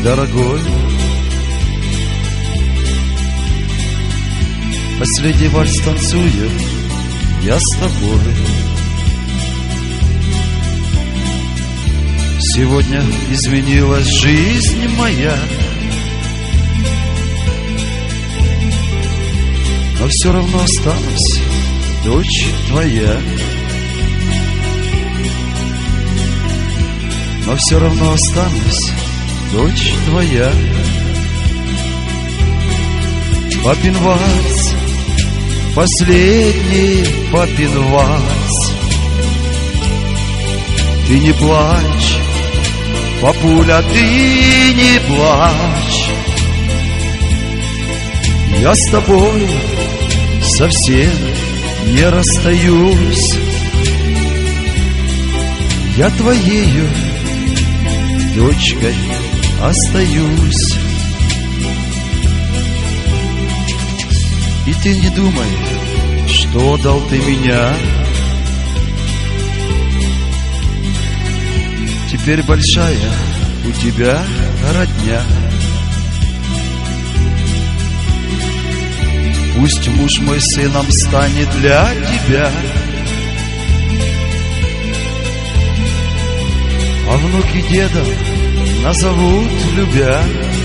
дорогой, последний вальс танцую я с тобой. Сегодня изменилась жизнь моя, но все равно останусь, дочь твоя. Но все равно останусь, дочь твоя. Папин вальс, последний папин вальс. Ты не плачь, папуля, ты не плачь. Я с тобой совсем не расстаюсь. Я твоею дочкой остаюсь. И ты не думай, что отдал ты меня. Теперь большая у тебя родня. Пусть муж мой сыном станет для тебя, а внуки деда назовут любя.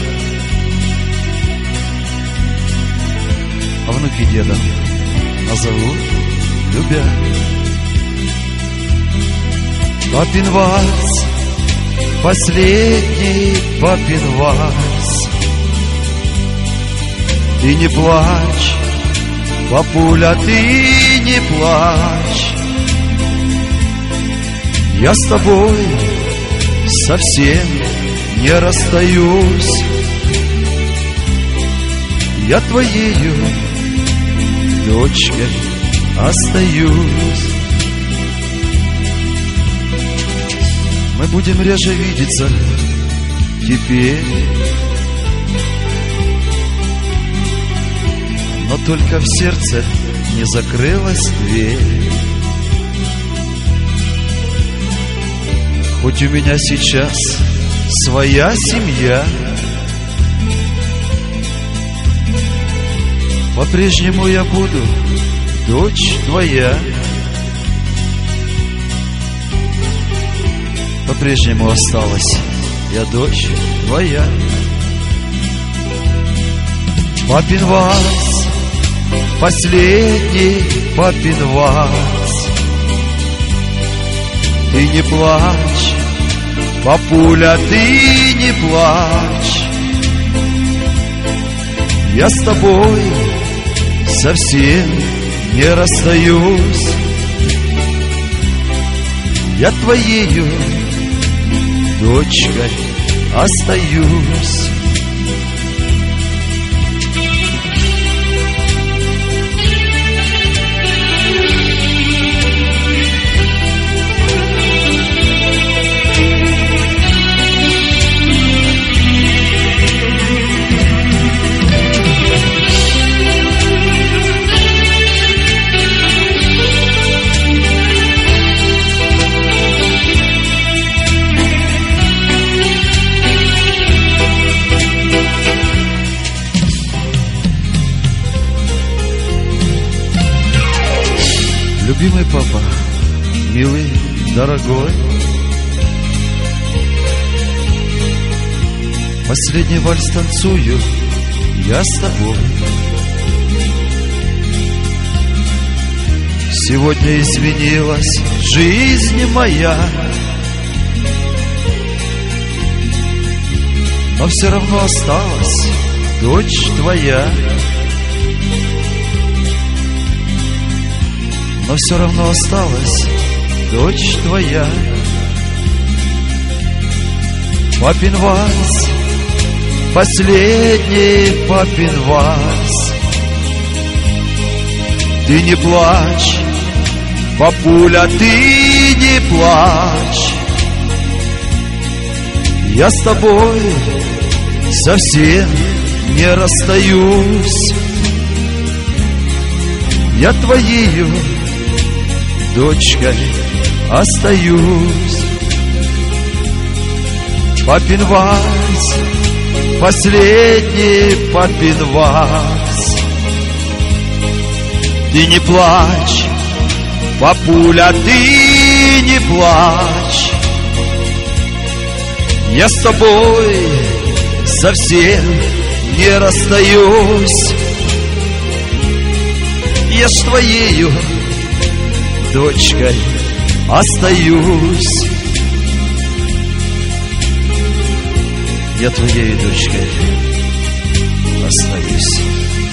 А внуки деда назовут любя. Папин вальс, последний папин вальс. Ты не плачь, папуля, ты не плачь. Я с тобой совсем не расстаюсь. Я твоею дочкой остаюсь. Мы будем реже видеться теперь, но только в сердце не закрылась дверь. Хоть у меня сейчас своя семья, по-прежнему я буду дочь твоя. По-прежнему осталась я дочь твоя. Папин вальс, последний папин вальс. Ты не плачь, папуля, ты не плачь. Я с тобой совсем не расстаюсь. Я твоею дочкой остаюсь. Любимый папа, милый, дорогой, последний вальс танцую я с тобой. Сегодня изменилась жизнь моя, но все равно осталась дочь твоя. Но все равно осталась дочь твоя. Папин вальс, последний папин вальс. Ты не плачь, папуля, ты не плачь. Я с тобой совсем не расстаюсь. Я твоею дочкой остаюсь. Папин вальс, последний папин вальс. Ты не плачь, папуля, ты не плачь. Я с тобой совсем не расстаюсь. Я ж твоею дочкой остаюсь. Я твоей дочкой остаюсь.